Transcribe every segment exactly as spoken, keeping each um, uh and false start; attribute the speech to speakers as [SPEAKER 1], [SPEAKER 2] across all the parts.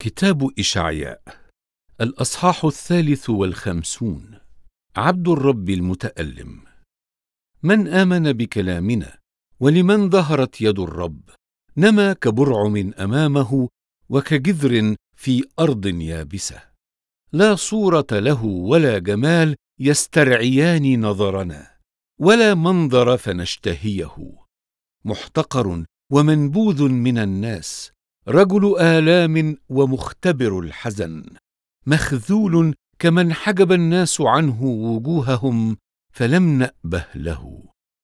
[SPEAKER 1] كتاب إشعياء الأصحاح الثالث والخمسون. عبد الرب المتألم. من آمن بكلامنا، ولمن ظهرت يد الرب. نما كبرعم أمامه، وكجذر في أرض يابسة. لا صورة له ولا جمال يسترعيان نظرنا، ولا منظر فنشتهيه. محتقر ومنبوذ من الناس، رجل آلام ومختبر الحزن. مخذول كمن حجب الناس عنه وجوههم، فلم نأبه له.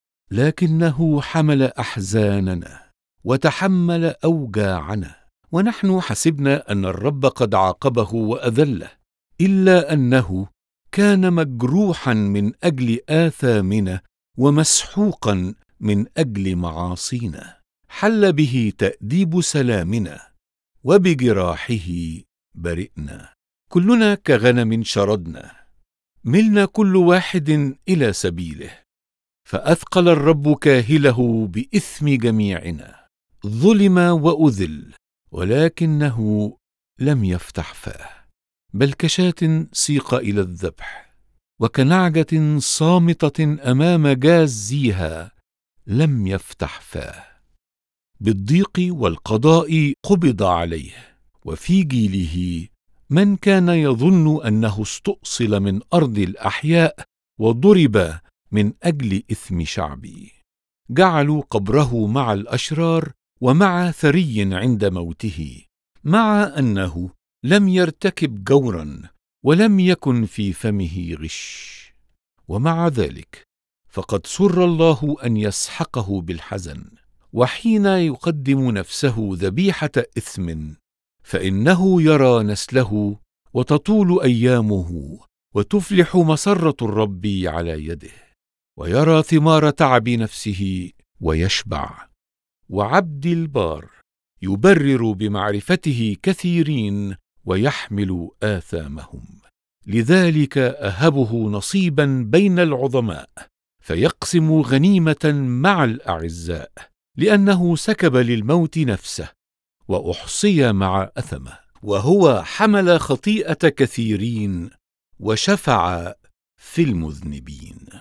[SPEAKER 1] لكنه حمل أحزاننا وتحمل أوجاعنا، ونحن حسبنا أن الرب قد عاقبه وأذله، إلا أنه كان مجروحا من أجل آثامنا ومسحوقا من أجل معاصينا. حل به تأديب سلامنا، وبجراحه برئنا. كلنا كغنم شردنا، ملنا كل واحد إلى سبيله، فأثقل الرب كاهله بإثم جميعنا. ظلم وأذل، ولكنه لم يفتح فاه، بل كشاة سيق إلى الذبح، وكنعجة صامتة أمام جازيها لم يفتح فاه. بالضيق والقضاء قبض عليه، وفي جيله من كان يظن أنه استؤصل من أرض الأحياء وضرب من أجل إثم شعبي. جعلوا قبره مع الأشرار ومع ثري عند موته، مع أنه لم يرتكب جورا ولم يكن في فمه غش. ومع ذلك فقد سر الله أن يسحقه بالحزن، وحين يقدم نفسه ذبيحة إثم فإنه يرى نسله وتطول أيامه، وتفلح مسرة الرب على يده، ويرى ثمار تعب نفسه ويشبع. وعبد البار يبرر بمعرفته كثيرين، ويحمل آثامهم. لذلك أهبه نصيبا بين العظماء، فيقسم غنيمة مع الأعزاء. لأنه سكب للموت نفسه، وأحصي مع أثمه، وهو حمل خطيئة كثيرين، وشفع في المذنبين.